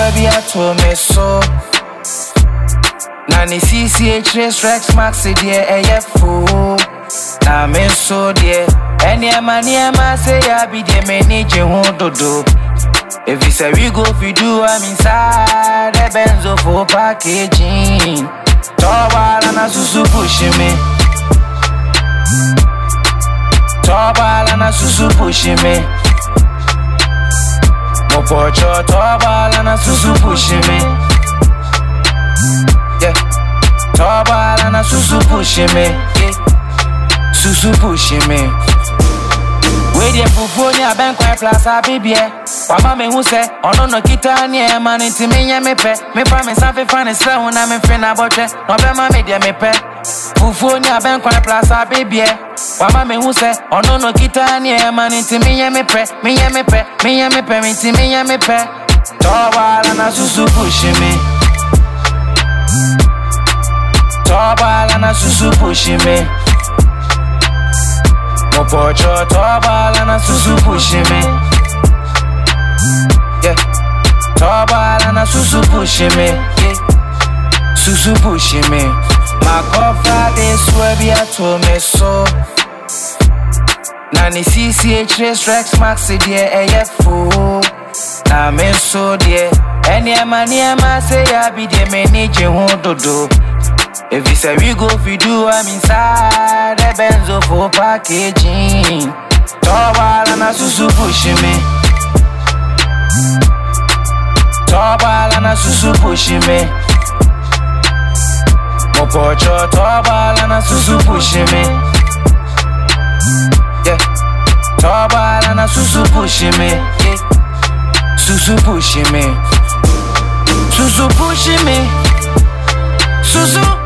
swabia to me so. Nani CCH Rex Maxi dear AFO. Na me so dear. Any man say I be the manager who do. If you say we go fi do, I'm inside the Benzo for packaging. Tobala na susu pushing me. Tobala na susu pushing me. Mopocho tobala na susu pushing me. Yeah. Tobala na susu pushing me. Yeah. Susu pushing me. We dey pufonia ben kwa plaza bibie. Wama me hu se ono no kita ni e man nti me nya me pe. Me pa me safe fa ne sra hu na me fe na botwe. No be ma me dey me pe. Pufonia ben kwa plaza bibie. Wama me hu se ono no kita ni e man nti me nya me pe. Me nya me pe. Me nya me pe nti me nya me pe. Tobala na susu pushing me. Tobala na susu pushing me. Mopocho tobala na susu pushing me. Yeah. Tobala na susu pushing me. Yeah. Susu pushing me. My coffee de swabia to me so. Nani CCH Rex Maxi dear AFO. Na me so dear. Any man say I be the manager who do. If you say we go fi do, I'm inside the Benzo for packaging. Tobala na susu pushing me. Tobala na susu pushing me. Mopocho tobala na susu pushing me. Yeah. Tobala na susu pushing me. Yeah. Susu pushing me. Susu pushing me. Susu.